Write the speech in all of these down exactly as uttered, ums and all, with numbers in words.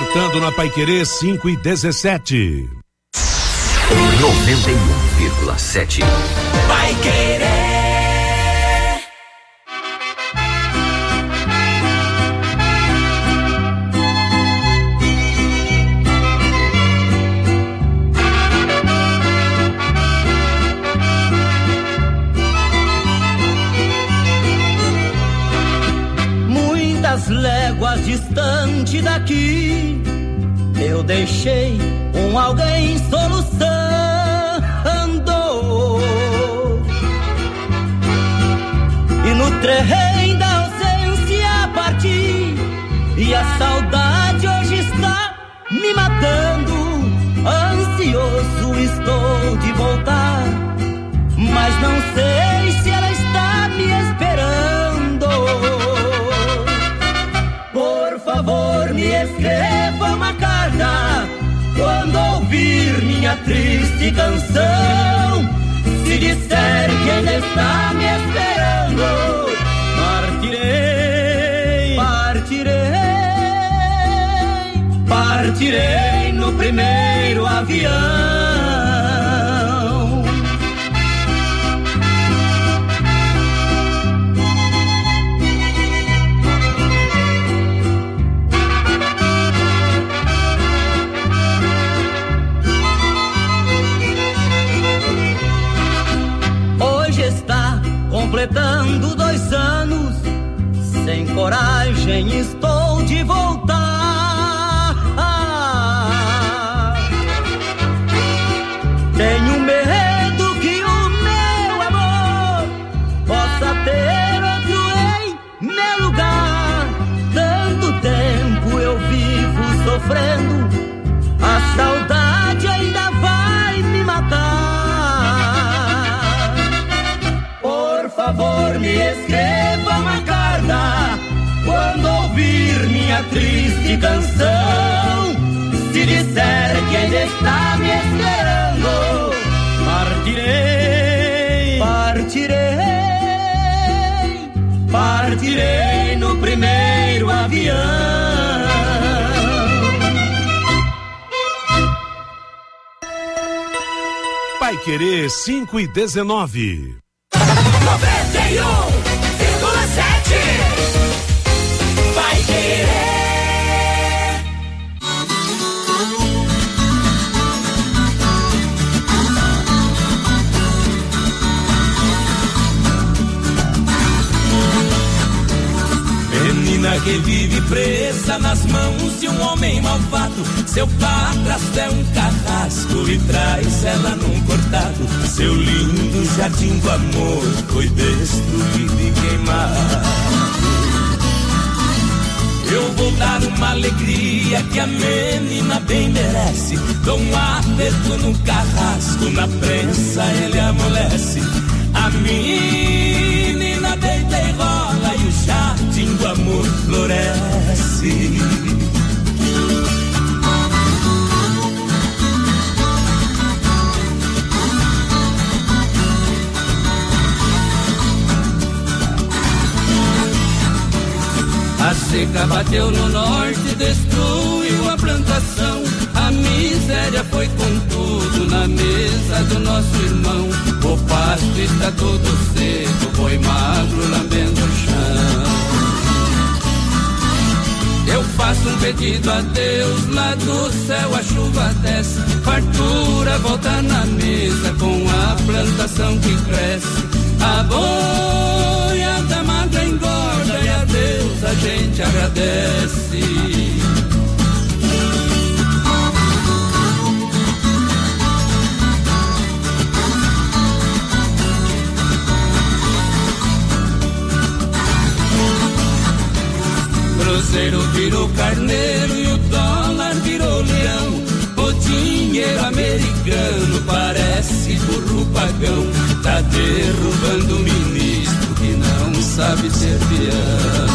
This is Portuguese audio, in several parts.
Despertando na Paiquerê cinco e dezessete. noventa e um vírgula sete. Paiquerê. Muitas léguas distante daqui, eu deixei um alguém soluçando. E no trem da ausência parti, e a saudade hoje está me matando. Ansioso estou de voltar, mas não sei se ela está me esperando. Por favor, me escreva uma carta quando ouvir minha triste canção. Se disser que ainda está me esperando, partirei, partirei, partirei no primeiro avião. Completando dois anos, sem coragem estou de voltar. Tenho medo que o meu amor possa ter outro em meu lugar. Tanto tempo eu vivo sofrendo, a saudade ainda vai me matar. Por favor, me escreva uma carta quando ouvir minha triste canção. Se disser que ainda está me esperando, partirei, partirei, partirei no primeiro avião. Paiquerê cinco e dezenove. noventa e um vírgula sete. Paiquerê. Menina que vive presa nas mãos de um homem malvado. Seu padrasto é um carrasco e traz ela num cortado. Seu lindo jardim do amor foi destruído e queimado. Eu vou dar uma alegria que a menina bem merece. Dou um aperto no carrasco, na prensa ele amolece. A menina deita e rola e o jardim do amor floresce. A seca bateu no norte, destruiu a plantação. A miséria foi com tudo na mesa do nosso irmão. O pasto está todo seco, boi magro lambendo o chão. Eu faço um pedido a Deus, lá do céu a chuva desce. Fartura volta na mesa com a plantação que cresce. A boiada magra engorda e a Deus a gente agradece. Cruzeiro virou carneiro e o dólar virou leão. O dinheiro americano parece burro pagão. Tá derrubando o ministro que não sabe ser peão.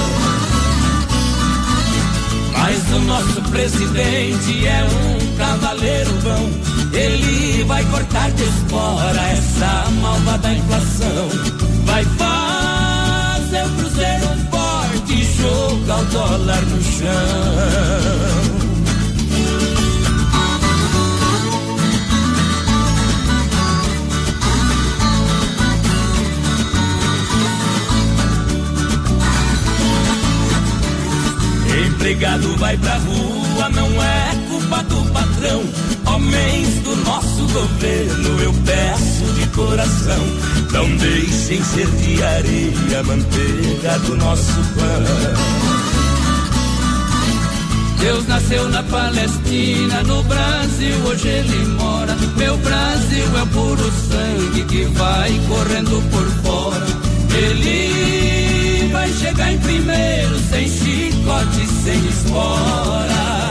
Mas o nosso presidente é um cavaleiro bom. Ele vai cortar de espora essa malvada inflação. Vai fazer o cruzeiro forte e jogar o dólar no chão. empregado vai pra rua, não é culpa do patrão. Homens do nosso governo, eu peço de coração, não deixem ser de areia a manteiga do nosso pão. Deus nasceu na Palestina, no Brasil hoje ele mora. Meu Brasil é o puro sangue que vai correndo por fora. Ele vai chegar em primeiro, sem chicote, sem espora.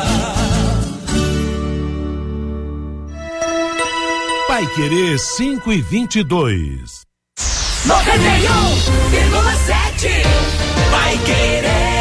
Paiquerê cinco e vinte e dois. noventa e um vírgula sete Paiquerê.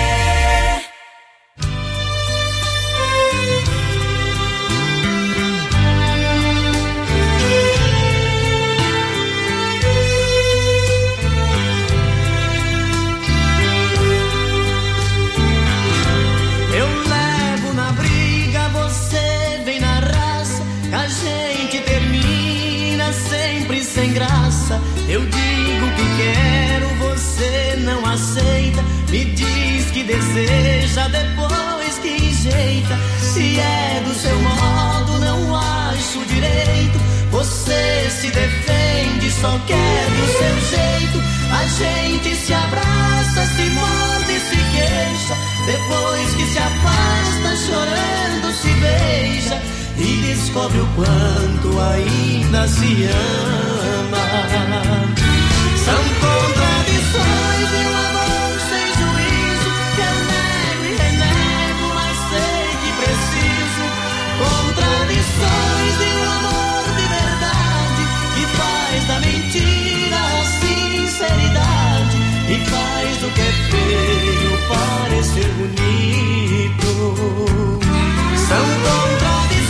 Sem graça, eu digo que quero, você não aceita. Me diz que deseja, depois que enjeita. Se é do seu modo, não acho direito. Você se defende, só quer do seu jeito. A gente se abraça, se morde, se queixa. Depois que se afasta, chorando, se beija. E descobre o quanto ainda se ama. São contradições de um amor sem juízo, que eu nego e renego, mas sei que preciso. Contradições de um amor de verdade, que faz da mentira a sinceridade, e faz do que é feio parecer bonito. São contradições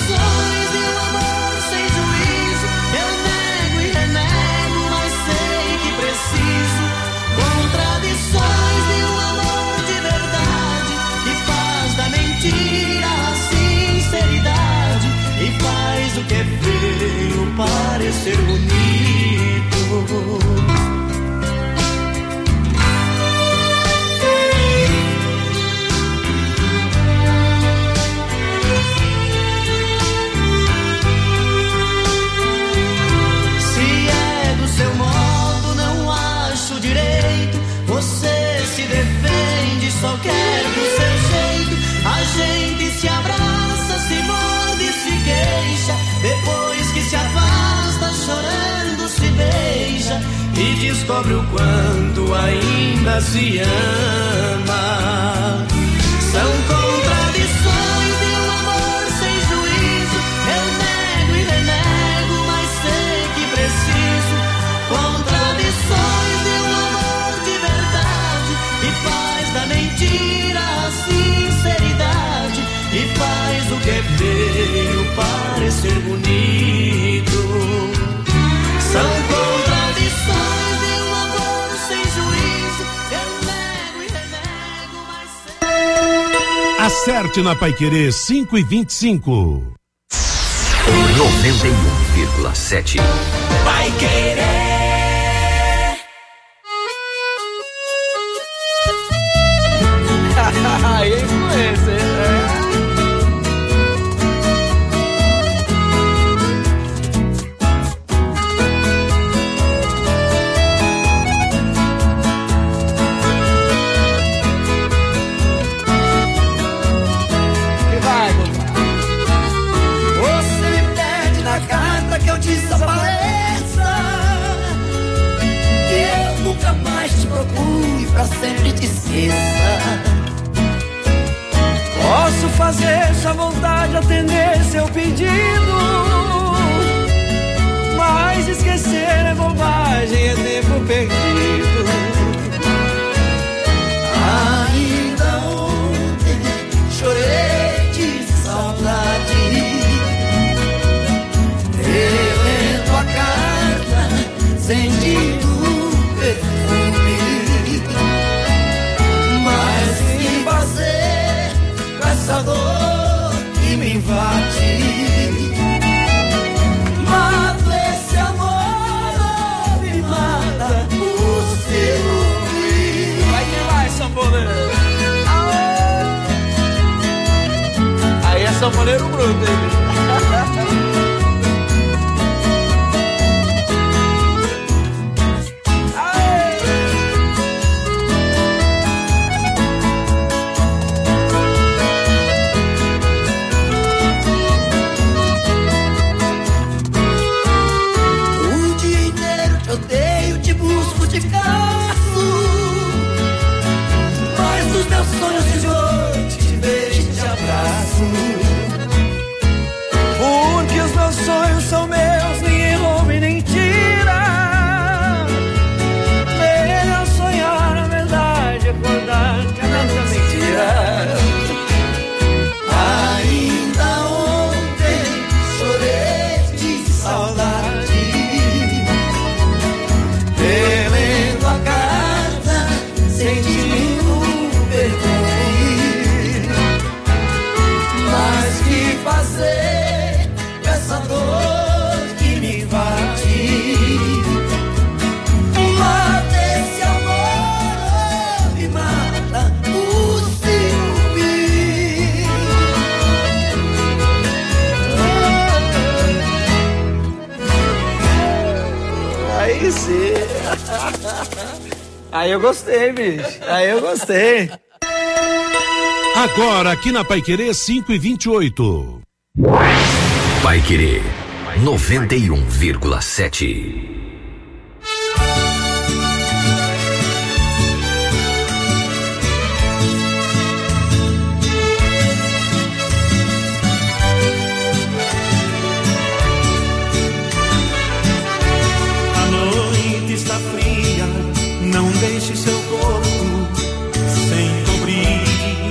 o que é feio parecer bonito. Se é do seu modo, não acho direito. Você se defende, só quer do seu jeito. A gente se abraça, se morde, se queixa. Depois que se afasta, chorando, se beija. E descobre o quanto ainda se ama. São contradições de um amor sem juízo. Eu nego e renego, mas sei que preciso. Contradições de um amor de verdade, que faz da mentira a sinceridade, e faz o que é feio parecer bonito. São contradições de um amor sem juízo. Eu nego e renego, mas sei. Acerte na Paiquerê cinco e vinte e cinco. noventa e um vírgula sete. Paiquerê. Aí é influência, é. Que eu desapareça, que eu nunca mais te procure, pra sempre te esqueça. Posso fazer sua vontade, atender seu pedido, mas esquecer é bobagem, é tempo perdido. Ainda ontem chorei de saudade, relendo a carta, sentindo o perfume. Mas o que fazer com essa dor que me invade? Mata esse amor, me mata o ciúme. Vai que vai, Samboleiro. sanfoneiro bruto, hein? Porque os meus sonhos são meus, ninguém rouba e nem tira. Melhor sonhar a verdade, acordar que a mentira. Ainda ontem chorei de saudade, relendo a carta, sentindo perfume. Mas que fazer com essa dor que me invade? Mata esse amor, me mata o ciúme. Aí sim. Aí eu gostei, bicho. Aí eu gostei. Agora aqui na Paiquerê cinco e vinte e oito. Paiquerê noventa e um vírgula sete. A noite está fria, não deixe seu corpo sem cobrir.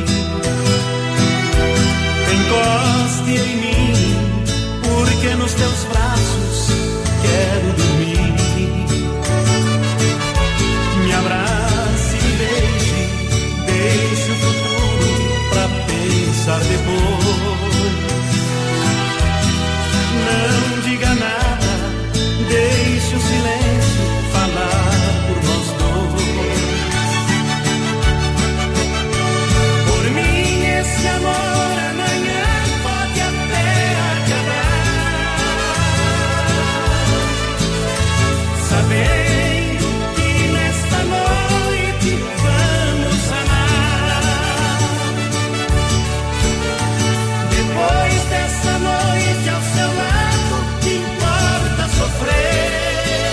Encoste em mim, porque nos teus braços quero dormir. Me abrace e beije, deixe o futuro pra pensar depois. Não diga nada, deixe o silêncio falar por nós dois. Por mim esse amor amanhã pode até acabar, sabendo que nesta noite vamos amar. Depois dessa noite ao seu lado, que importa sofrer?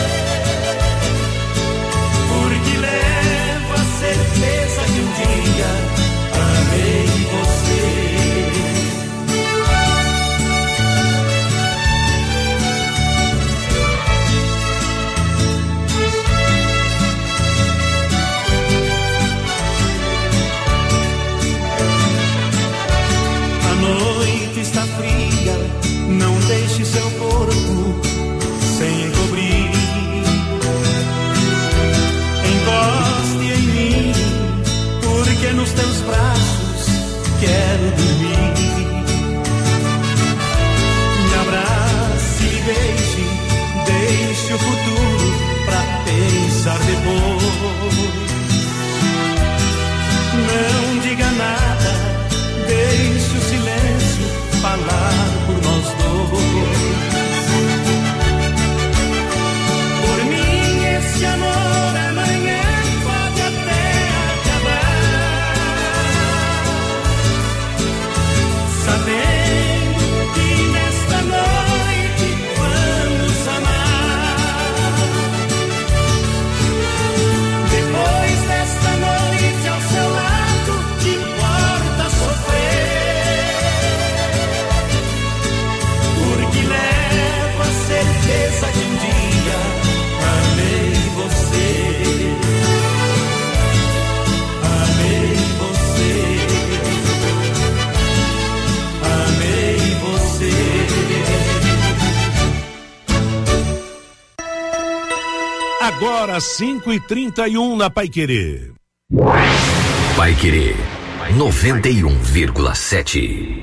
Porque levo a certeza que um dia amei você. A noite está fria, não deixe seu corpo sem cobrir. Encoste em mim, porque nos teus braços quero dormir. Me abrace e beije, deixe o futuro pra pensar depois. Não diga nada, deixe o silêncio falar por nós dois. Por mim esse amor amanhã pode até acabar, sabendo que nesta noite vamos amar. Depois desta noite ao seu lado, que importa sofrer? Porque levo a certeza que um dia amei você. Amei você. Amei você. Agora cinco e trinta e um na Paiquerê. Paiquerê noventa e um vírgula sete.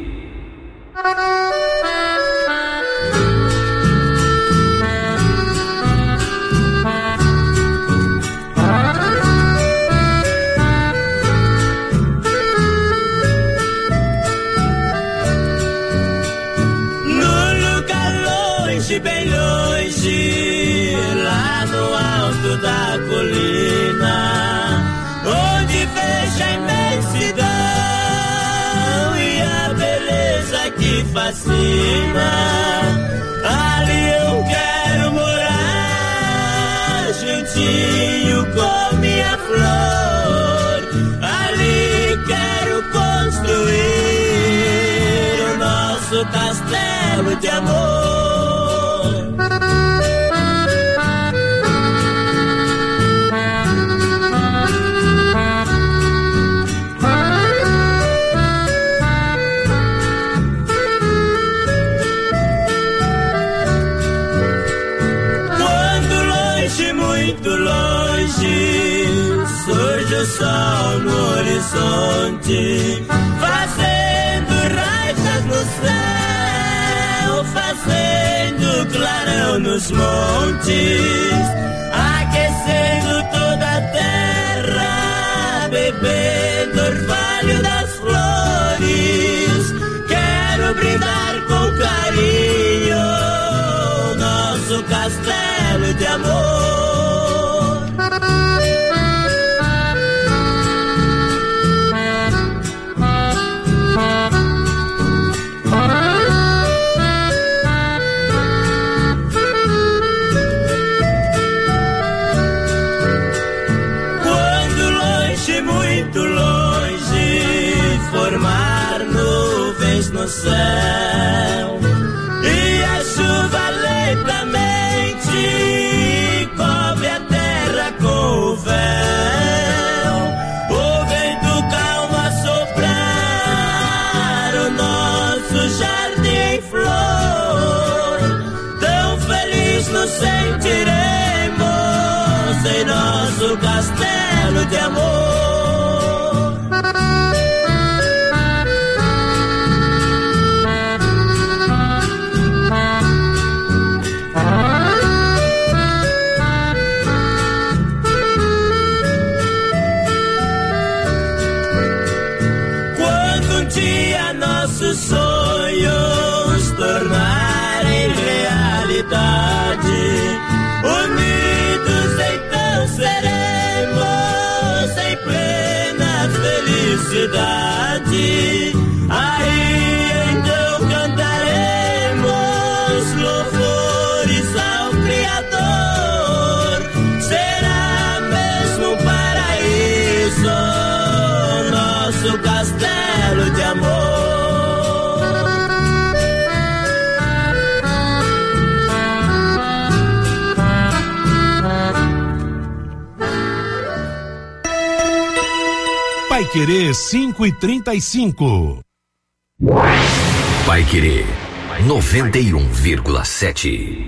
pra cima. Ali eu quero morar, juntinho com minha flor. Ali quero construir o nosso castelo de amor. Surge o sol no horizonte, fazendo raitas no céu, fazendo clarão nos montes, aquecendo toda a terra, bebendo orvalho das flores. Quero brindar com carinho nosso castelo de amor. No céu e a chuva lentamente cobre a terra com o véu, o vento calmo a soprar o nosso jardim em flor. Tão feliz nos sentiremos em nosso castelo de amor. Sonhos tornarem realidade, unidos então seremos em plena felicidade. Aí então cantaremos louvores ao Criador. Será mesmo um paraíso nosso castelo de amor. Paiquerê cinco e trinta e cinco. Paiquerê noventa e um vírgula sete.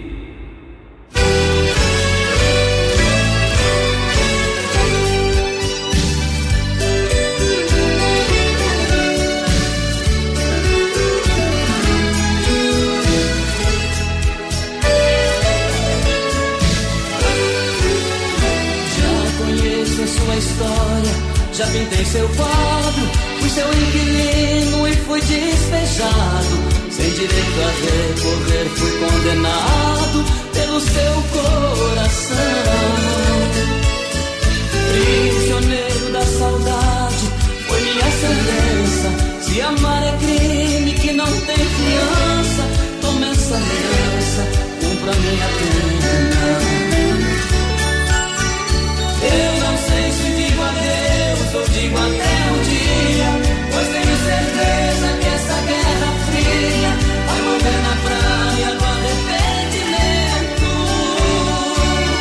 Já pintei seu quadro, fui seu inquilino e fui despejado. Sem direito a recorrer, fui condenado pelo seu coração. Prisioneiro da saudade, foi minha sentença. Se amar é crime que não tem fiança, toma essa aliança, cumpra minha pena. Eu não sei se digo adeus ou digo até um dia, pois tenho certeza que essa guerra fria vai morrer na praia do arrependimento.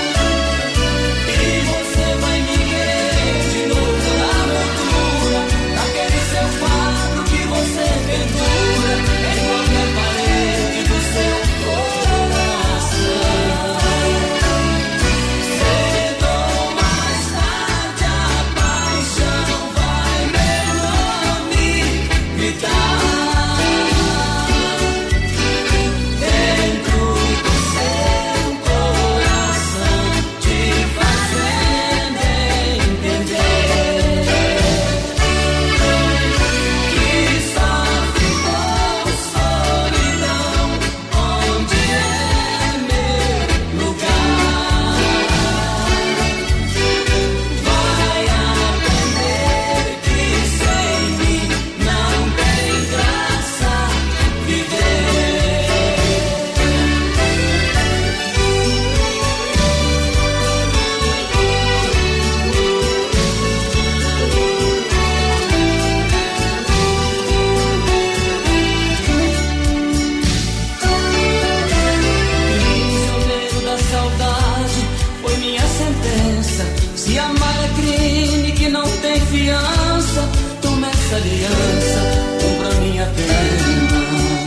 criança, toma essa aliança, cumpra minha pena.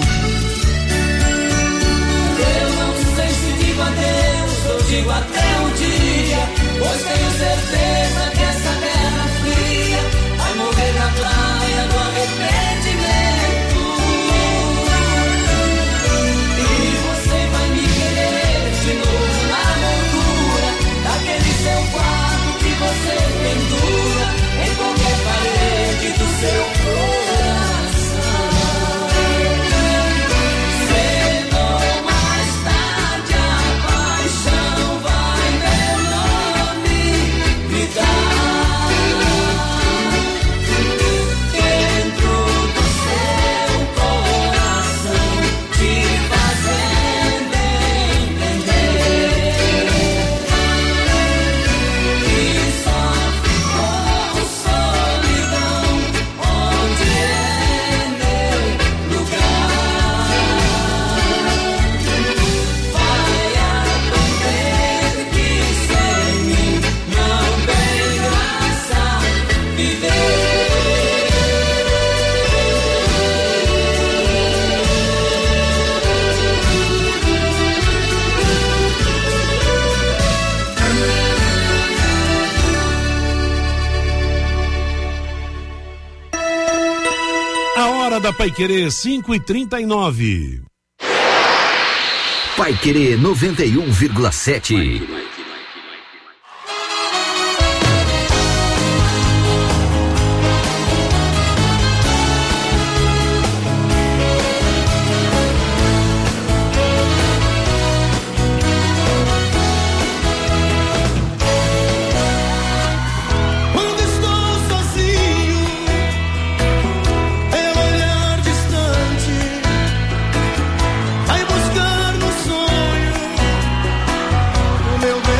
Eu não sei se digo adeus, eu digo até um dia, pois tenho certeza que essa guerra fria vai morrer na praia do arrependimento. E você vai me querer de novo na moldura daquele seu quarto que você pendura em qualquer parede do seu coração. Cedo ou mais tarde a paixão vai meu nome gritar dentro do seu coração, te fazendo entender que só ficou solidão onde é meu lugar. Vai aprender que sem mim não tem graça viver. A hora da Paiquerê, cinco e trinta e nove. Paiquerê noventa e um vírgula sete. Quando estou sozinho, é olhar distante, vai buscar no sonho o meu bem.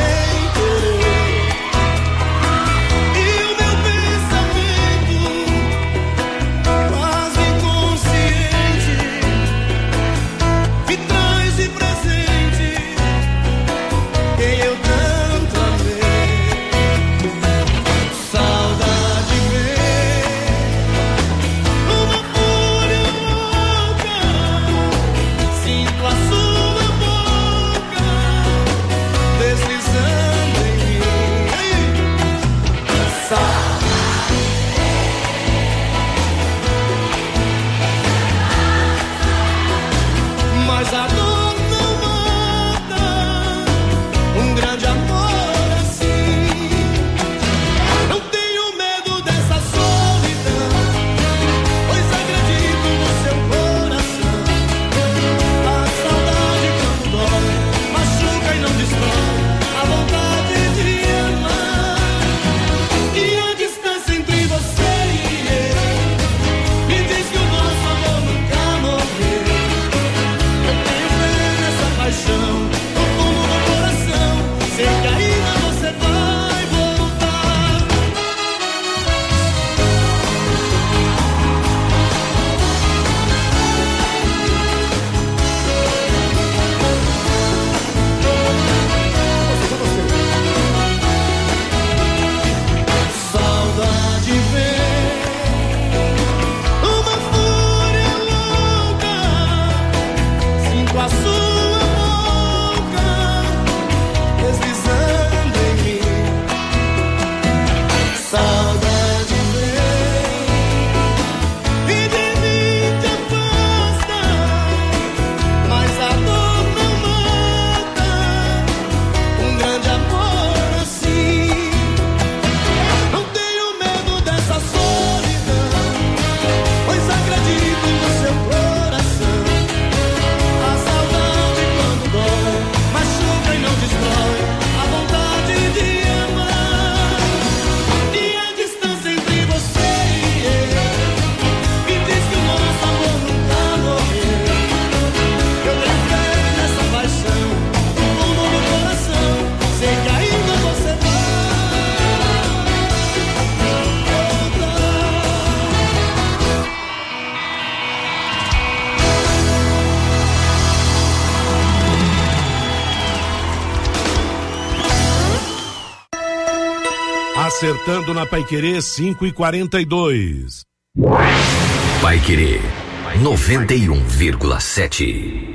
Acertando na Paiquerê cinco e quarenta e dois. Paiquerê noventa e um vírgula sete.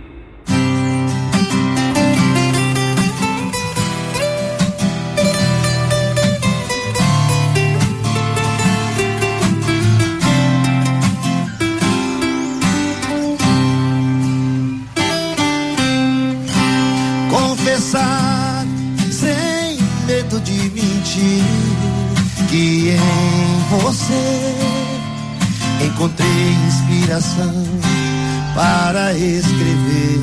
Confessar sem medo de mentir que em você encontrei inspiração para escrever.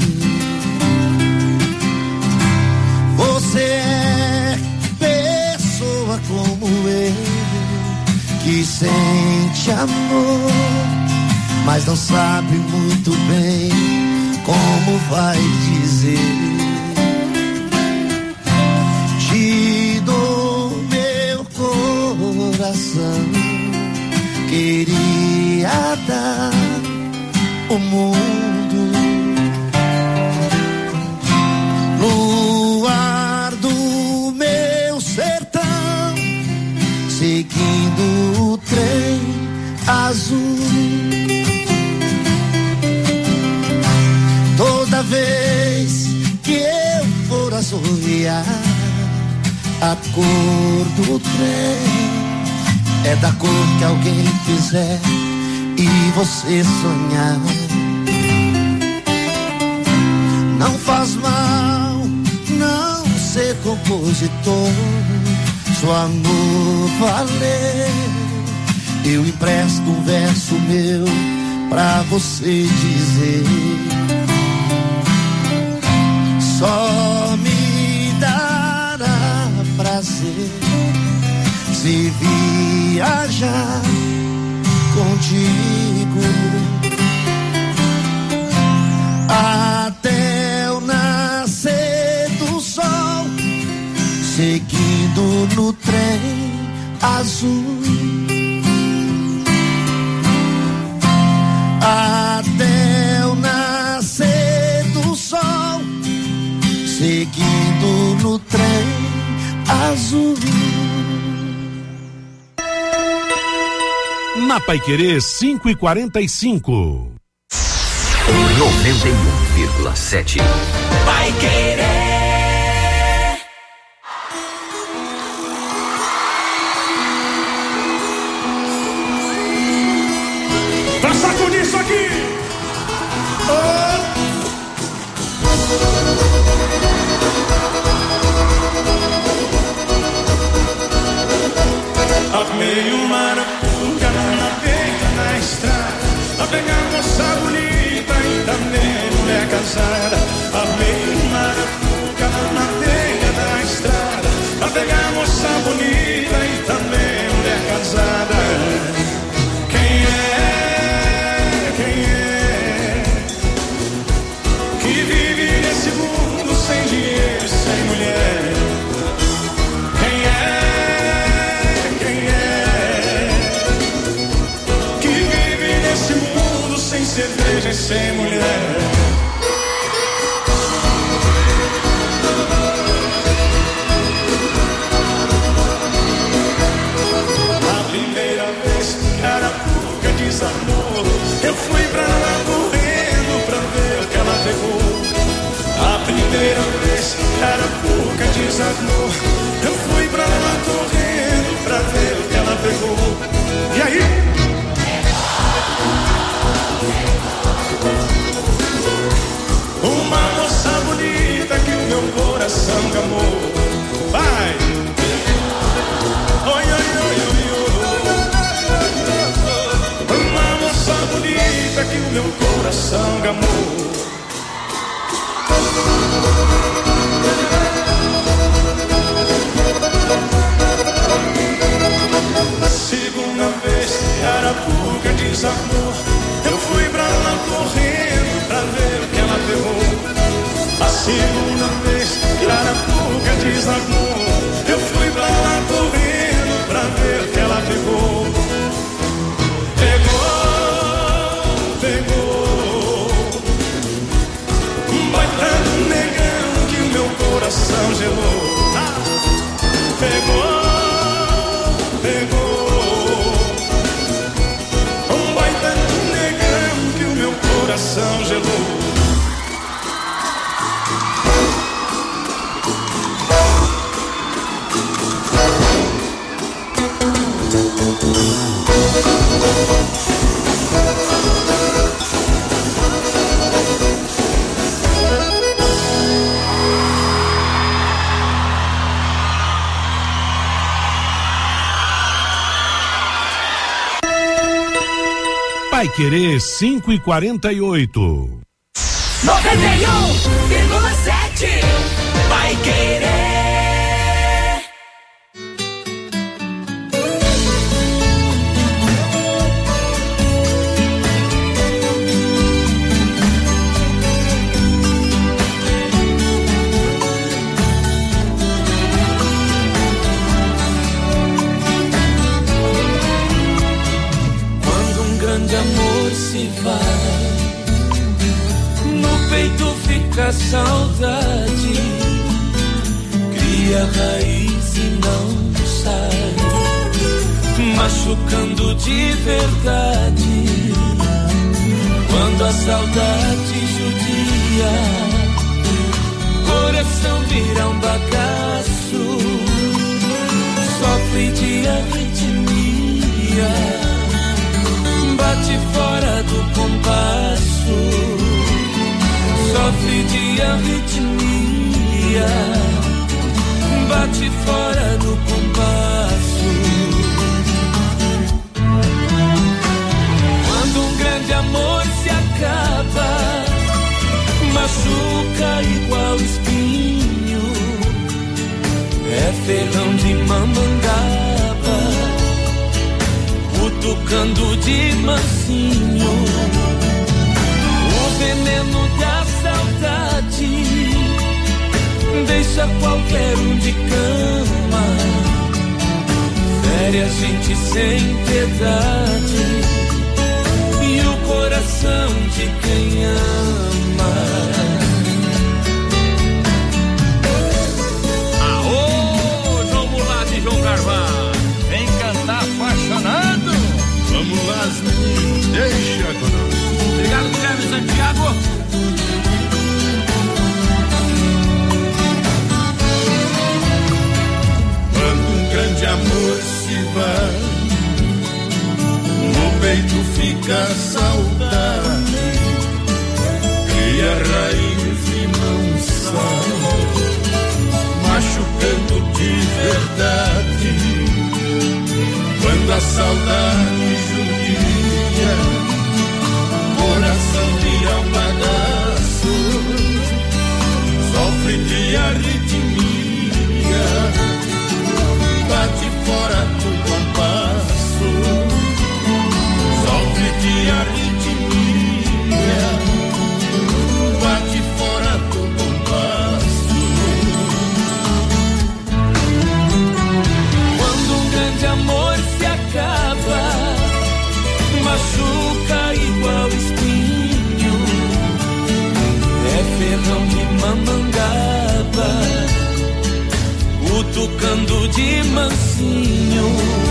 Você é pessoa como eu que sente amor, mas não sabe muito bem como vai dizer. Te dou meu coração, queria dar o mundo. Luar do meu sertão, seguindo o trem azul. Toda vez que eu for assoviar, a cor do trem é da cor que alguém quiser e você sonhar. Não faz mal não ser compositor, se o amor valer, eu empresto um verso meu pra você dizer. Só me dará prazer se viajar contigo até o nascer do sol, seguindo no trem azul. Até o nascer do sol, seguindo no trem azul. Na Paiquerê cinco e quarenta e cinco. noventa e um vírgula sete. Paiquerê. Pra sacudir isso aqui. Oh. Armei uma arapuca na beira da estrada, a pegar moça bonita e também mulher casada. Armei uma arapuca na beira da estrada, a pegar moça bonita e também mulher casada. Quem é, quem é que vive nesse mundo sem dinheiro e sem mulher? Quem é? Sem cerveja e sem mulher. A primeira vez que a arapuca desarmou, eu fui pra lá correndo pra ver o que ela pegou. A primeira vez que a arapuca desarmou, eu fui pra lá correndo pra ver o que ela pegou. E aí? Uma moça bonita que o meu coração gamou. Vai! Oi, oi, oi, oi, oi. Uma moça bonita que o meu coração gamou. A segunda vez que a arapuca desarmou, eu fui pra lá correndo pra ver o que ela pegou. A segunda vez que a arapuca desarmou, eu fui pra lá correndo pra ver o que ela pegou. Pegou, pegou um baitão negão que o meu coração gelou. Ah, pegou, Paiquerê cinco e quarenta e oito. noventa e um vírgula sete Paiquerê. Grande amor se vai, no peito fica saudade, cria raiz e não sai, machucando de verdade. Quando a saudade judia, coração vira um bagaço, sofre de arritmia, bate fora do compasso, sofre de arritmia, bate fora do compasso. Quando um grande amor se acaba, machuca igual espinho, é ferrão de mamangaba, cutucando de mansinho, o veneno da saudade deixa qualquer um de cama, fere a gente sem piedade e o coração de quem ama. Aô, João Mulato e João Carvalho, vem cantar apaixonado. Vamos lá, meninos, deixa conosco. Obrigado, Guilherme Santiago. Quando um grande amor se vai, no peito fica saudade, cria raiz e não sai, machucando de verdade. Quando a saudade judia, coração vira um bagaço, sofre de arritmia, bate fora do compasso, sofre de arritmia, bate fora do compasso. Quando um grande amor se acaba, machuca igual espinho, é ferrão de mamangaba, cutucando de mansinho,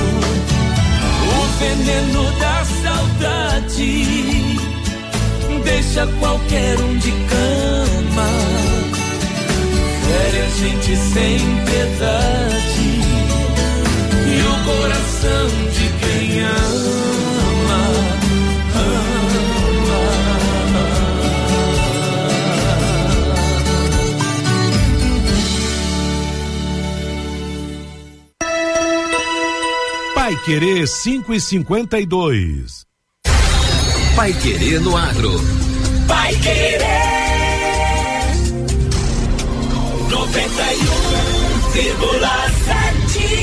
o veneno da saudade deixa qualquer um de cama, fere a gente sem piedade e o coração de quem ama, ama. Paiquerê cinco e cinquenta e dois. Paiquerê no Agro. Paiquerê noventa e um vírgula sete.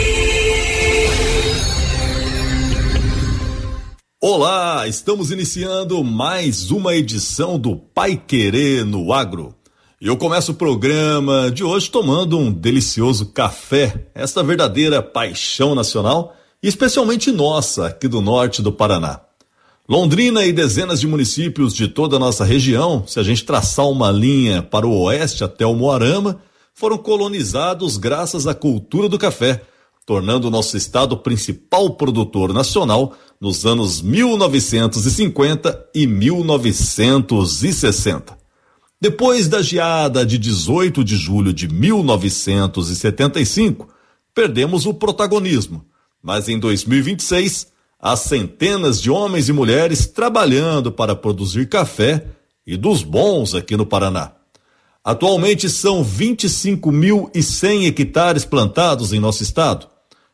Olá, estamos iniciando mais uma edição do Paiquerê no Agro. E eu começo o programa de hoje tomando um delicioso café, esta verdadeira paixão nacional, e especialmente nossa, aqui do norte do Paraná. Londrina e dezenas de municípios de toda a nossa região, se a gente traçar uma linha para o oeste até o Moarama, foram colonizados graças à cultura do café, tornando o nosso estado o principal produtor nacional nos anos mil novecentos e cinquenta e mil novecentos e sessenta. Depois da geada de dezoito de julho de mil novecentos e setenta e cinco, perdemos o protagonismo, mas em dois mil e vinte e seis, há centenas de homens e mulheres trabalhando para produzir café, e dos bons aqui no Paraná. Atualmente são vinte e cinco mil e cem hectares plantados em nosso estado,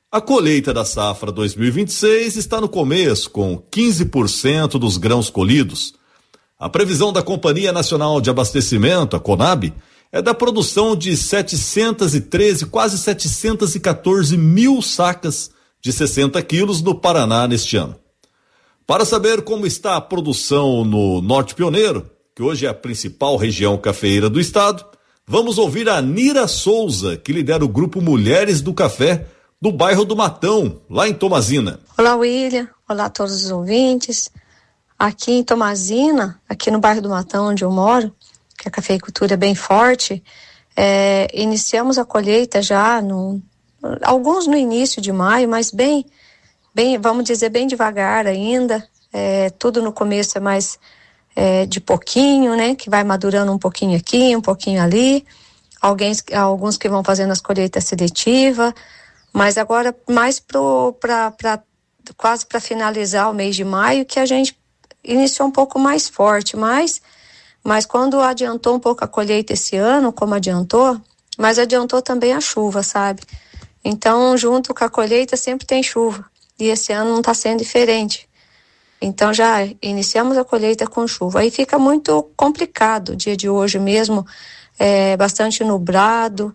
A colheita da safra dois mil e vinte e seis está no começo, com quinze por cento dos grãos colhidos. A previsão da Companhia Nacional de Abastecimento, a Conab, é da produção de setecentos e treze, quase setecentos e quatorze mil sacas de sessenta quilos no Paraná neste ano. Para saber como está a produção no Norte Pioneiro, que hoje é a principal região cafeeira do estado, vamos ouvir a Nira Souza, que lidera o grupo Mulheres do Café, do bairro do Matão, lá em Tomazina. Olá, William. Olá a todos os ouvintes. Aqui em Tomazina, aqui no bairro do Matão, onde eu moro, que a cafeicultura é bem forte, é, iniciamos a colheita já, no, alguns no início de maio, mas bem, bem, vamos dizer, bem devagar ainda. É, tudo no começo é mais é, de pouquinho, né? Que vai madurando um pouquinho aqui, um pouquinho ali. Alguns, alguns que vão fazendo as colheitas seletivas, mas agora mais para quase para finalizar o mês de maio, que a gente iniciou um pouco mais forte, mas, mas quando adiantou um pouco a colheita esse ano, como adiantou, mas adiantou também a chuva, sabe? Então, junto com a colheita sempre tem chuva, e esse ano não está sendo diferente. Então, já iniciamos a colheita com chuva. Aí fica muito complicado o dia de hoje mesmo, é bastante nublado,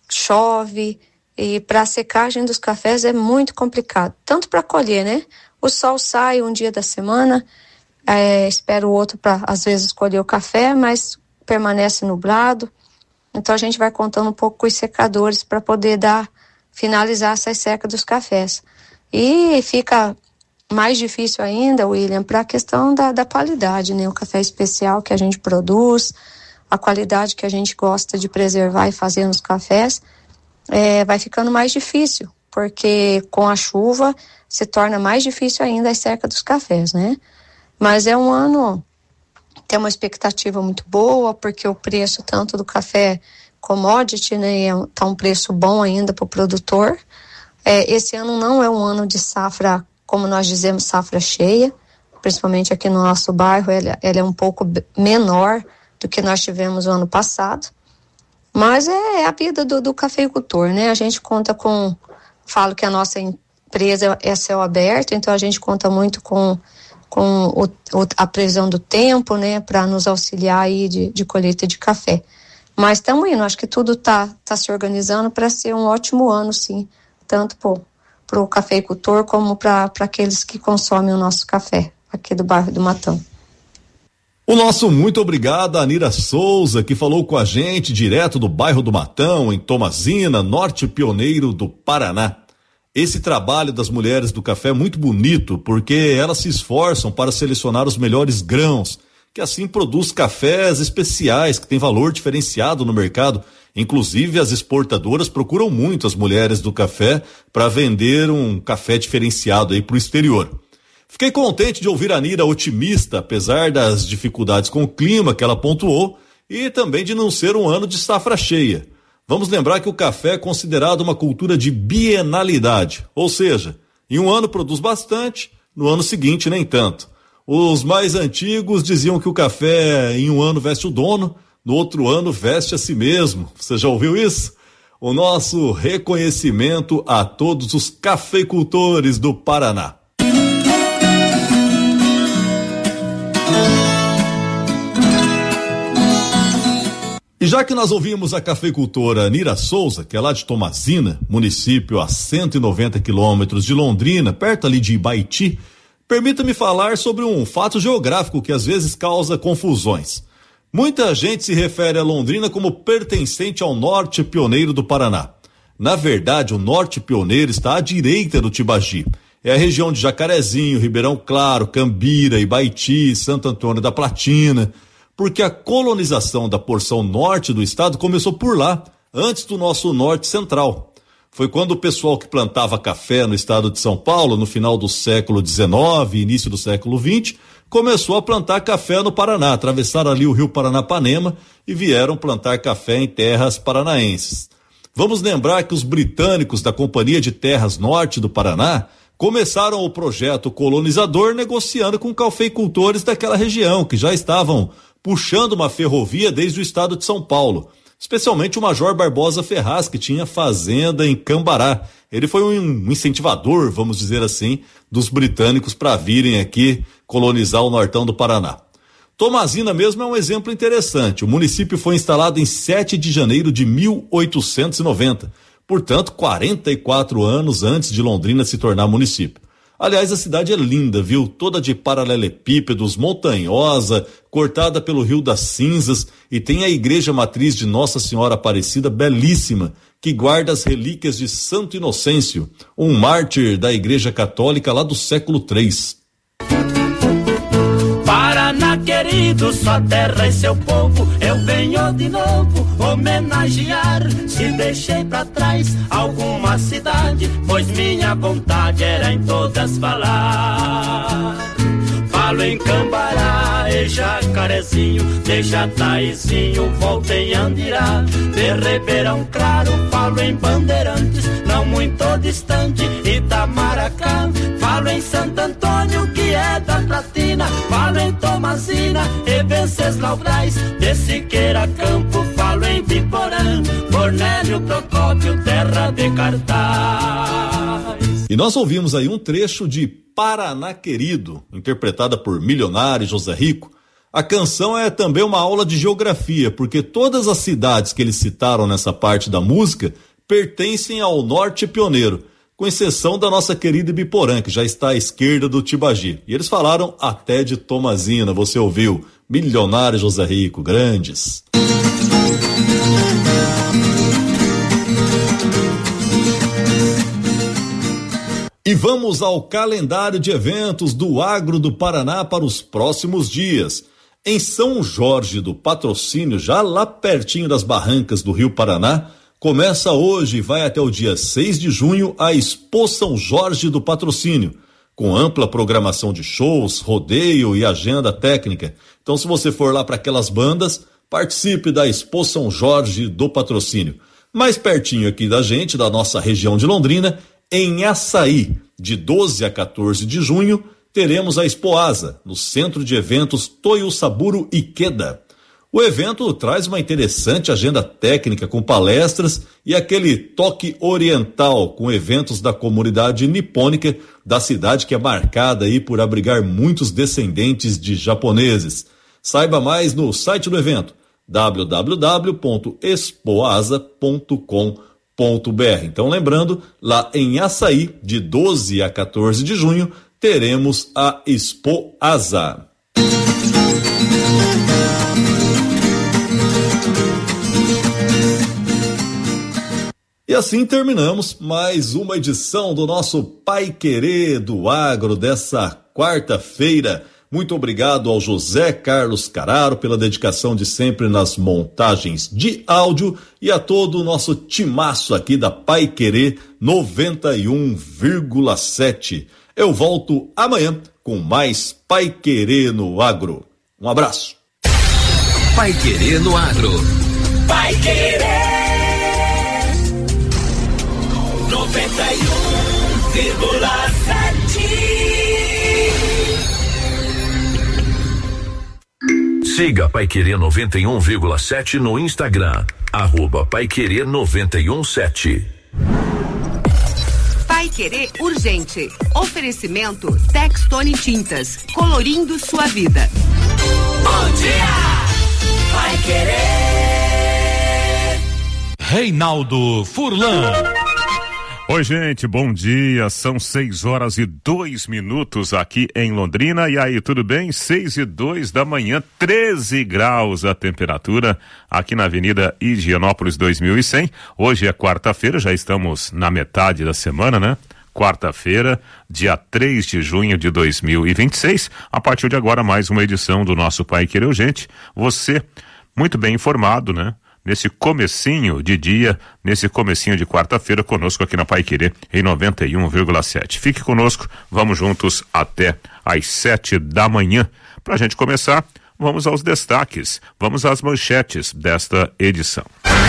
chove, e para a secagem dos cafés é muito complicado, tanto para colher, né? O sol sai um dia da semana, É, espero o outro para, às vezes, colher o café, mas permanece nublado. Então, a gente vai contando um pouco com os secadores para poder dar, finalizar essa seca dos cafés. E fica mais difícil ainda, William, para a questão da, da qualidade, né? O café especial que a gente produz, a qualidade que a gente gosta de preservar e fazer nos cafés, é, vai ficando mais difícil, porque com a chuva se torna mais difícil ainda a seca dos cafés, né? Mas é um ano, tem uma expectativa muito boa, porque o preço tanto do café commodity, né, está um preço bom ainda para o produtor. É, esse ano não é um ano de safra, como nós dizemos, safra cheia, principalmente aqui no nosso bairro, ela, ela é um pouco menor do que nós tivemos o ano passado. Mas é, é a vida do, do cafeicultor, né? A gente conta com, falo que a nossa empresa é céu aberto, então a gente conta muito com com o, o, a previsão do tempo, né, para nos auxiliar aí de, de colheita de café. Mas estamos indo, acho que tudo está tá se organizando para ser um ótimo ano, sim, tanto para o cafeicultor como para aqueles que consomem o nosso café aqui do bairro do Matão. O nosso muito obrigado a Nira Souza, que falou com a gente direto do bairro do Matão, em Tomazina, Norte Pioneiro do Paraná. Esse trabalho das mulheres do café é muito bonito, porque elas se esforçam para selecionar os melhores grãos, que assim produz cafés especiais, que tem valor diferenciado no mercado. Inclusive, as exportadoras procuram muito as mulheres do café para vender um café diferenciado aí para o exterior. Fiquei contente de ouvir a Nira otimista, apesar das dificuldades com o clima que ela pontuou, e também de não ser um ano de safra cheia. Vamos lembrar que o café é considerado uma cultura de bienalidade, ou seja, em um ano produz bastante, no ano seguinte nem tanto. Os mais antigos diziam que o café em um ano veste o dono, no outro ano veste a si mesmo. Você já ouviu isso? O nosso reconhecimento a todos os cafeicultores do Paraná. E já que nós ouvimos a cafeicultora Nira Souza, que é lá de Tomazina, município a cento e noventa quilômetros de Londrina, perto ali de Ibaiti, permita-me falar sobre um fato geográfico que às vezes causa confusões. Muita gente se refere a Londrina como pertencente ao Norte Pioneiro do Paraná. Na verdade, o Norte Pioneiro está à direita do Tibagi. É a região de Jacarezinho, Ribeirão Claro, Cambira, Ibaiti, Santo Antônio da Platina, porque a colonização da porção norte do estado começou por lá, antes do nosso norte central. Foi quando o pessoal que plantava café no estado de São Paulo, no final do século dezenove e início do século vinte, começou a plantar café no Paraná, atravessaram ali o rio Paranapanema e vieram plantar café em terras paranaenses. Vamos lembrar que os britânicos da Companhia de Terras Norte do Paraná começaram o projeto colonizador negociando com cafeicultores daquela região, que já estavam puxando uma ferrovia desde o estado de São Paulo, especialmente o Major Barbosa Ferraz, que tinha fazenda em Cambará, Ele foi um incentivador, vamos dizer assim, dos britânicos para virem aqui colonizar o nortão do Paraná. Tomazina mesmo é um exemplo interessante. O município foi instalado em sete de janeiro de mil oitocentos e noventa, portanto, quarenta e quatro anos antes de Londrina se tornar município. Aliás, a cidade é linda, viu? Toda de paralelepípedos, montanhosa, cortada pelo Rio das Cinzas, e tem a igreja matriz de Nossa Senhora Aparecida, belíssima, que guarda as relíquias de Santo Inocêncio, um mártir da Igreja Católica lá do século três. Paraná querido, sua terra e seu povo, eu venho de novo homenagear. Se deixei pra trás alguma cidade, pois minha vontade era em todas falar. Falo em Cambará e Jacarezinho, de Jataizinho, volto em Andirá, de Ribeirão Claro, falo em Bandeirantes, não muito distante, Itamaracá. Falo em Santo Antônio, que é da Platina, falo em Tomazina e Venceslau Braz, de Siqueira Campo, falo em Biporã, Cornélio Procópio, terra de cartaz. E nós ouvimos aí um trecho de Paraná Querido, interpretada por Milionário e José Rico. A canção é também uma aula de geografia, porque todas as cidades que eles citaram nessa parte da música pertencem ao norte pioneiro, com exceção da nossa querida Ibiporã, que já está à esquerda do Tibagi. E eles falaram até de Tomazina, você ouviu? Milionário e José Rico, grandes. E vamos ao calendário de eventos do Agro do Paraná para os próximos dias. Em São Jorge do Patrocínio, já lá pertinho das barrancas do Rio Paraná, começa hoje e vai até o dia seis de junho a Expo São Jorge do Patrocínio, com ampla programação de shows, rodeio e agenda técnica. Então, se você for lá para aquelas bandas, participe da Expo São Jorge do Patrocínio. Mais pertinho aqui da gente, da nossa região de Londrina, em Açaí, de doze a quatorze de junho, teremos a Expoasa, no Centro de Eventos Toyosaburo Ikeda. O evento traz uma interessante agenda técnica com palestras e aquele toque oriental com eventos da comunidade nipônica da cidade, que é marcada aí por abrigar muitos descendentes de japoneses. Saiba mais no site do evento, w w w ponto expoasa ponto com ponto b r. Então, lembrando, lá em Açaí, de doze a quatorze de junho, teremos a Expoasa. E assim terminamos mais uma edição do nosso Pai Querer do Agro dessa quarta-feira. Muito obrigado ao José Carlos Cararo pela dedicação de sempre nas montagens de áudio e a todo o nosso timaço aqui da Pai Querer noventa e um vírgula sete. Eu volto amanhã com mais Pai Querer no Agro. Um abraço. Pai Querer no Agro. Pai Querer noventa e um vírgula sete. Siga Pai Querer noventa e um vírgula sete no Instagram, arroba Pai Querer noventa e um sete. Pai Querer Urgente. Oferecimento Textone Tintas, colorindo sua vida. Bom dia, Pai Querer. Reinaldo Furlan. Oi, gente, bom dia, são seis horas e dois minutos aqui em Londrina, e aí, tudo bem? Seis e dois da manhã, treze graus a temperatura aqui na Avenida Higienópolis dois mil e cem. Hoje é quarta-feira, já estamos na metade da semana, né? Quarta-feira, dia três de junho de dois mil e vinte e seis. A partir de agora, mais uma edição do nosso Pai Querer Urgente. Você, muito bem informado, né? Nesse comecinho de dia, nesse comecinho de quarta-feira, conosco aqui na Pai Querer, em noventa e um vírgula sete. Fique conosco, vamos juntos até às sete da manhã. Pra gente começar, vamos aos destaques, vamos às manchetes desta edição.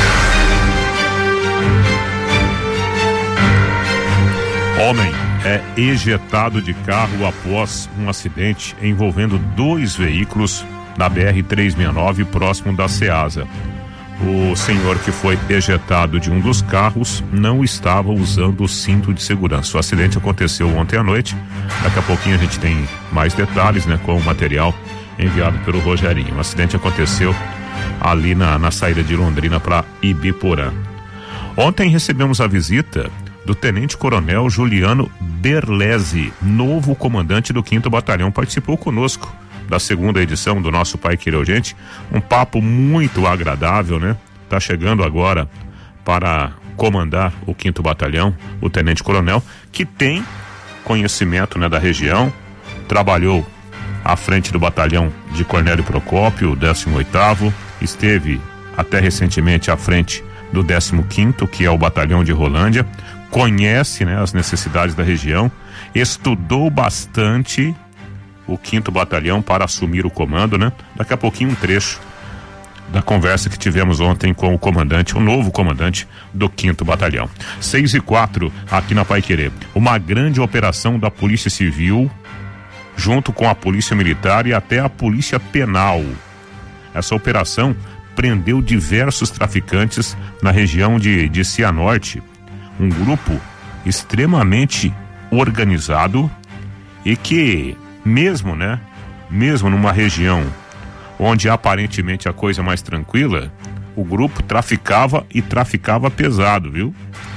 Homem é ejetado de carro após um acidente envolvendo dois veículos na B R trezentos e sessenta e nove, próximo da Ceasa. O senhor que foi ejetado de um dos carros não estava usando o cinto de segurança. O acidente aconteceu ontem à noite. Daqui a pouquinho a gente tem mais detalhes, né, com o material enviado pelo Rogerinho. O acidente aconteceu ali na, na saída de Londrina para Ibiporã. Ontem recebemos a visita do Tenente Coronel Juliano Berlese, novo comandante do quinto Batalhão. Participou conosco da segunda edição do nosso Pai Querer Urgente. Um papo muito agradável, né? Tá chegando agora para comandar o quinto Batalhão, o Tenente Coronel, que tem conhecimento, né, da região, trabalhou à frente do batalhão de Cornélio Procópio, o décimo oitavo, esteve até recentemente à frente do décimo quinto, que é o batalhão de Rolândia, conhece, né, as necessidades da região, estudou bastante o quinto Batalhão para assumir o comando, né? Daqui a pouquinho um trecho da conversa que tivemos ontem com o comandante, o novo comandante do quinto Batalhão. Seis e quatro, aqui na Paiquerê. Uma grande operação da Polícia Civil, junto com a Polícia Militar e até a Polícia Penal. Essa operação prendeu diversos traficantes na região de, de Cianorte. Um grupo extremamente organizado e que mesmo, né, mesmo numa região onde aparentemente a coisa é mais tranquila, o grupo traficava e traficava pesado, viu?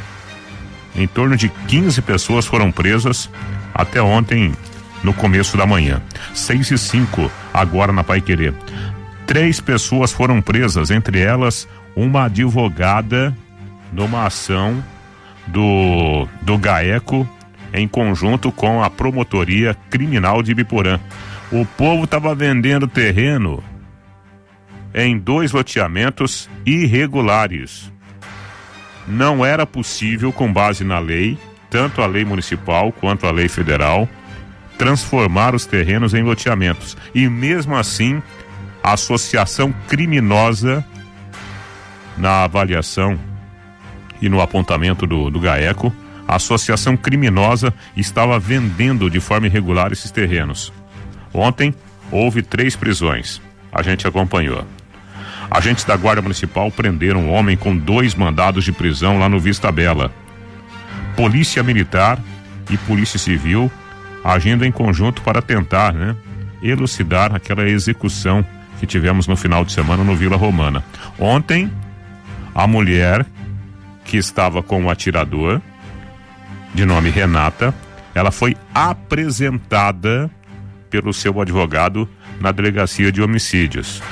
Em torno de quinze pessoas foram presas até ontem, no começo da manhã. Seis e cinco, agora na Paiquerê. Três pessoas foram presas, entre elas uma advogada, numa ação do, do GAECO, em conjunto com a Promotoria Criminal de Ibiporã. O povo estava vendendo terreno em dois loteamentos irregulares. Não era possível, com base na lei, tanto a lei municipal quanto a lei federal, transformar os terrenos em loteamentos. E mesmo assim, a associação criminosa, na avaliação e no apontamento do, do GAECO, a associação criminosa estava vendendo de forma irregular esses terrenos. Ontem houve três prisões. A gente acompanhou. Agentes da Guarda Municipal prenderam um homem com dois mandados de prisão lá no Vista Bela. Polícia Militar e Polícia Civil agindo em conjunto para tentar, né, elucidar aquela execução que tivemos no final de semana no Vila Romana. Ontem, a mulher que estava com o atirador, de nome Renata, ela foi apresentada pelo seu advogado na delegacia de homicídios.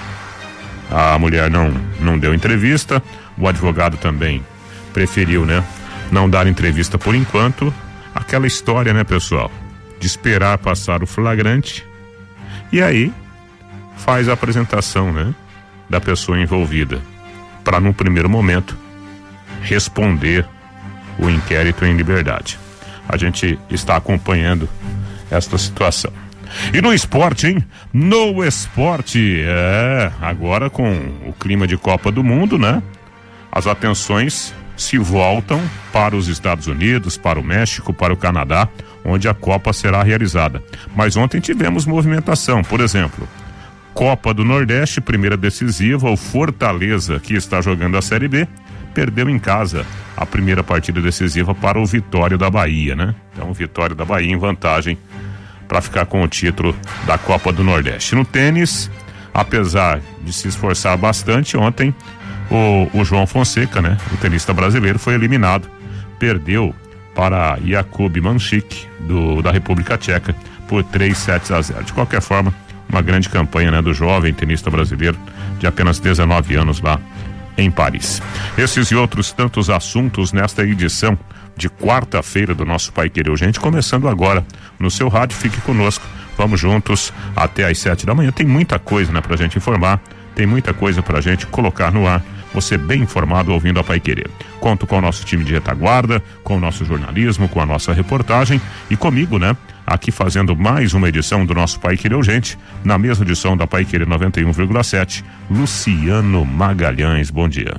A mulher não, não deu entrevista, o advogado também preferiu, né, não dar entrevista por enquanto. Aquela história, né, pessoal, de esperar passar o flagrante e aí faz a apresentação, né, da pessoa envolvida, para num primeiro momento responder o inquérito em liberdade. A gente está acompanhando esta situação. E no esporte, hein? No esporte, é, agora com o clima de Copa do Mundo, né? As atenções se voltam para os Estados Unidos, para o México, para o Canadá, onde a Copa será realizada. Mas ontem tivemos movimentação, por exemplo, Copa do Nordeste, primeira decisiva, o Fortaleza, que está jogando a Série B, perdeu em casa a primeira partida decisiva para o Vitória da Bahia, né? Então, o Vitória da Bahia em vantagem para ficar com o título da Copa do Nordeste. No tênis, apesar de se esforçar bastante, ontem o, o João Fonseca, né, o tenista brasileiro, foi eliminado, perdeu para Jakub Manchik do, da República Tcheca por três sets a zero. De qualquer forma, uma grande campanha, né, do jovem tenista brasileiro de apenas dezenove anos lá em Paris. Esses e outros tantos assuntos nesta edição de quarta-feira do nosso Pai Querer Urgente, começando agora no seu rádio. Fique conosco, vamos juntos até às sete da manhã. Tem muita coisa, né, pra gente informar, tem muita coisa pra gente colocar no ar. Você bem informado ouvindo a Pai Querer. Conto com o nosso time de retaguarda, com o nosso jornalismo, com a nossa reportagem e comigo, né, aqui fazendo mais uma edição do nosso Pai Querer Urgente, na mesma edição da Pai Querer noventa e um vírgula sete, Luciano Magalhães. Bom dia.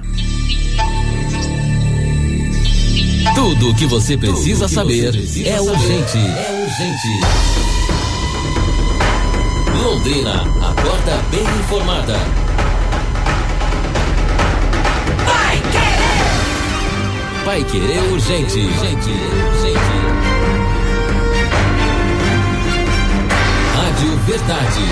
Tudo o que você precisa que saber, você precisa é, saber urgente. é urgente. Londrina, acorda bem informada. Paiquerê Urgente. Gente, gente. Rádio Verdade.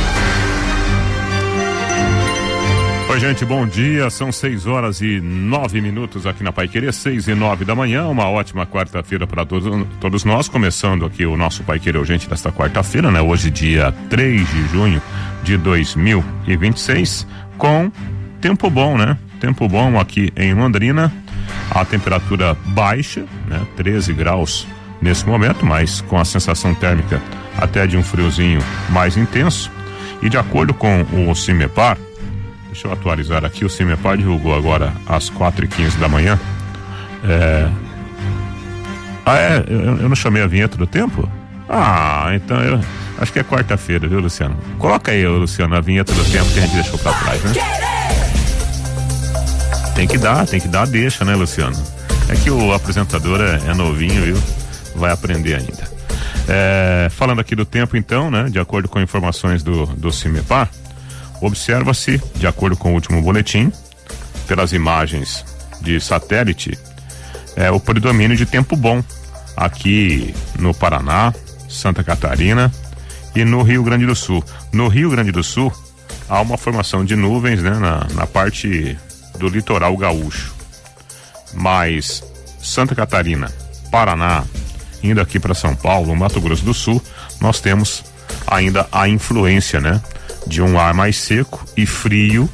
Oi, gente, bom dia. São seis horas e nove minutos aqui na Paiquerê, seis e nove da manhã. Uma ótima quarta-feira para todos, todos nós. Começando aqui o nosso Paiquerê Urgente desta quarta-feira, né? Hoje, dia três de junho de dois mil e vinte e seis, com tempo bom, né? Tempo bom aqui em Londrina. A temperatura baixa, né? treze graus nesse momento, mas com a sensação térmica até de um friozinho mais intenso. E de acordo com o CIMEPAR, deixa eu atualizar aqui, o CIMEPAR divulgou agora às quatro e quinze da manhã. É... Ah, é? Eu, eu não chamei a vinheta do tempo? Ah, então eu acho que é quarta-feira, viu, Luciano? Coloca aí, Luciano, a vinheta do tempo que a gente deixou pra trás, né? Tem que dar, tem que dar, deixa, né, Luciano? É que o apresentador é, é novinho, viu? Vai aprender ainda. É, falando aqui do tempo, então, né? De acordo com informações do, do CIMEPAR, observa-se, de acordo com o último boletim, pelas imagens de satélite, é, o predomínio de tempo bom aqui no Paraná, Santa Catarina e no Rio Grande do Sul. No Rio Grande do Sul, há uma formação de nuvens, né, na, na parte do litoral gaúcho. Mas Santa Catarina, Paraná, indo aqui para São Paulo, Mato Grosso do Sul, nós temos ainda a influência, né, de um ar mais seco e frio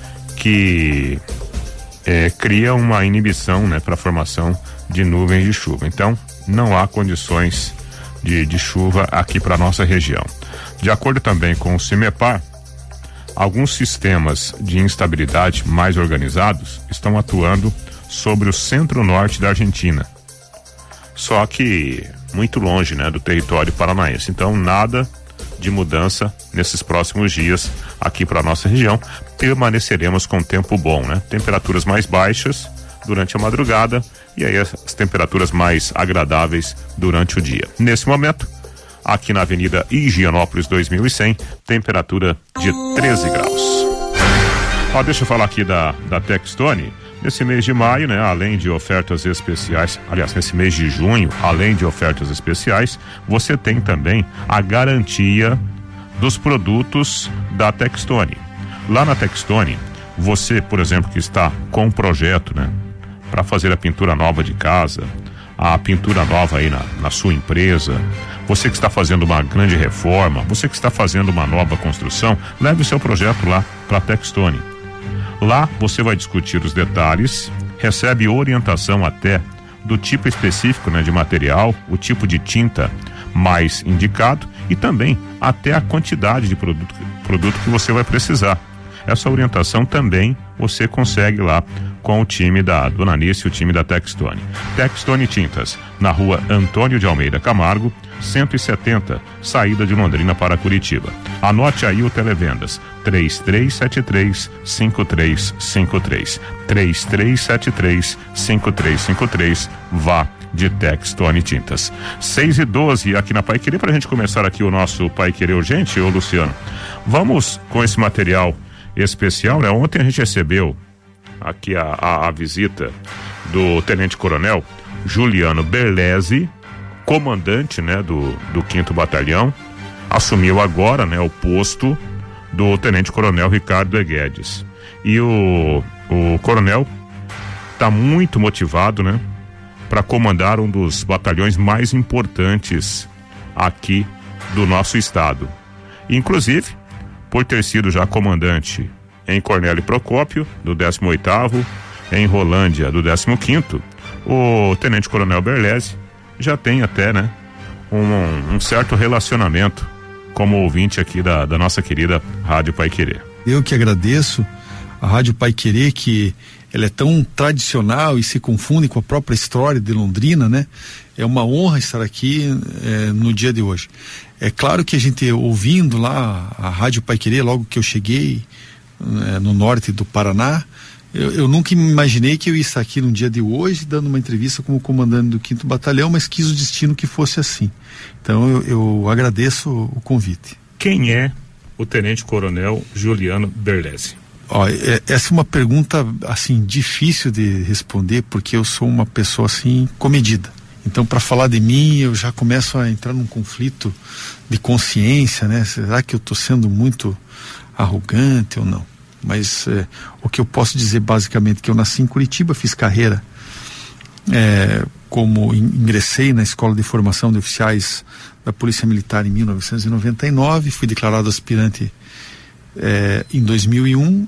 que é, cria uma inibição, né, para a formação de nuvens de chuva. Então, não há condições de, de chuva aqui para nossa região. De acordo também com o CIMEPAR, alguns sistemas de instabilidade mais organizados estão atuando sobre o centro-norte da Argentina. Só que muito longe, né, do território paranaense. Então, nada de mudança nesses próximos dias aqui para nossa região. Permaneceremos com tempo bom, né? Temperaturas mais baixas durante a madrugada e aí as, as temperaturas mais agradáveis durante o dia. Nesse momento, aqui na Avenida Higienópolis dois mil e cem, temperatura de treze graus. Ó, deixa eu falar aqui da, da Textone. Nesse mês de maio, né, além de ofertas especiais, aliás, nesse mês de junho, além de ofertas especiais, você tem também a garantia dos produtos da Textone. Lá na Textone, você, por exemplo, que está com um projeto, né, para fazer a pintura nova de casa, a pintura nova aí na, na sua empresa, você que está fazendo uma grande reforma, você que está fazendo uma nova construção, leve o seu projeto lá para a Textone. Lá você vai discutir os detalhes, recebe orientação até do tipo específico, né, de material, o tipo de tinta mais indicado e também até a quantidade de produto, produto que você vai precisar. Essa orientação também você consegue lá com o time da Dona Anice e o time da Textone. Textone Tintas, na rua Antônio de Almeida Camargo, cento e setenta, saída de Londrina para Curitiba. Anote aí o Televendas, três três sete três, cinco três cinco três, três três sete três, cinco três cinco três, vá de Textone Tintas. seis e doze aqui na Paiquerê, para a gente começar aqui o nosso Paiquerê Urgente, ô Luciano. Vamos com esse material especial, né? Ontem a gente recebeu aqui a, a, a visita do Tenente Coronel Juliano Berlese, comandante, né, do, do quinto Batalhão, assumiu agora, né, o posto do Tenente Coronel Ricardo E. Guedes. E o, o coronel está muito motivado, né, para comandar um dos batalhões mais importantes aqui do nosso estado. Inclusive, por ter sido já comandante em Cornélio Procópio, do décimo oitavo, em Rolândia, do décimo quinto, o Tenente Coronel Berlese já tem até, né, um, um certo relacionamento como ouvinte aqui da, da nossa querida Rádio Paiquerê. Eu que agradeço a Rádio Paiquerê, que ela é tão tradicional e se confunde com a própria história de Londrina, né? É uma honra estar aqui é, no dia de hoje. É claro que a gente ouvindo lá a Rádio Paiquerê, logo que eu cheguei é, no norte do Paraná, eu, eu nunca imaginei que eu ia estar aqui no dia de hoje dando uma entrevista como comandante do quinto Batalhão, mas quis o destino que fosse assim. Então eu, eu agradeço o convite. Quem é o Tenente Coronel Juliano Berlese? Ó, é, essa é uma pergunta assim difícil de responder, porque eu sou uma pessoa assim comedida. Então, para falar de mim, eu já começo a entrar num conflito de consciência, né? Será que eu estou sendo muito arrogante ou não? Mas é, o que eu posso dizer basicamente é que eu nasci em Curitiba, fiz carreira é, como ingressei na Escola de Formação de Oficiais da Polícia Militar em mil novecentos e noventa e nove, fui declarado aspirante é, em dois mil e um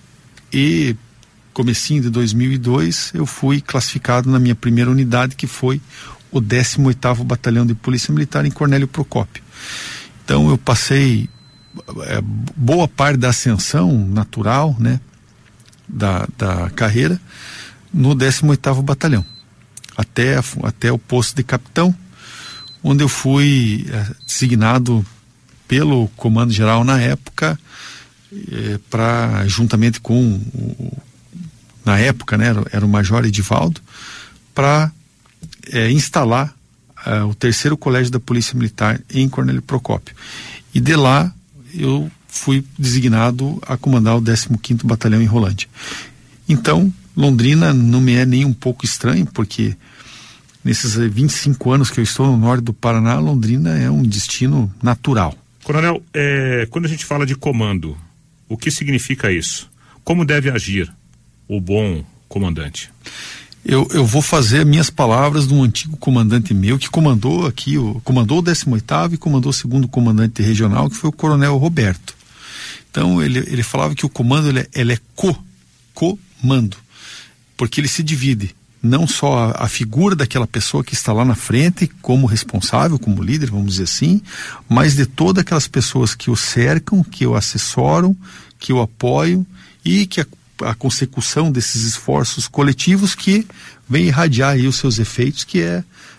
e comecinho de dois mil e dois eu fui classificado na minha primeira unidade, que foi o décimo oitavo Batalhão de Polícia Militar em Cornélio Procópio. Então eu passei é, boa parte da ascensão natural, né, da, da carreira no décimo oitavo Batalhão, até, até o posto de capitão, onde eu fui é, designado pelo Comando Geral na época, é, para, juntamente com o, na época, né, era, era o Major Edivaldo, para é, instalar é, o terceiro colégio da Polícia Militar em Cornélio Procópio. E de lá eu fui designado a comandar o décimo quinto Batalhão em Rolândia. Então, Londrina não me é nem um pouco estranho, porque nesses vinte e cinco anos que eu estou no norte do Paraná, Londrina é um destino natural. Coronel, é, quando a gente fala de comando, o que significa isso? Como deve agir o bom comandante? Eu, eu vou fazer minhas palavras de um antigo comandante meu que comandou aqui, o, comandou o décimo oitavo e comandou o segundo comandante regional, que foi o Coronel Roberto. Então ele, ele falava que o comando ele, ele é co, comando, porque ele se divide não só a, a figura daquela pessoa que está lá na frente como responsável, como líder, vamos dizer assim, mas de todas aquelas pessoas que o cercam, que o assessoram, que o apoiam e que a, a consecução desses esforços coletivos que vem irradiar aí os seus efeitos, que é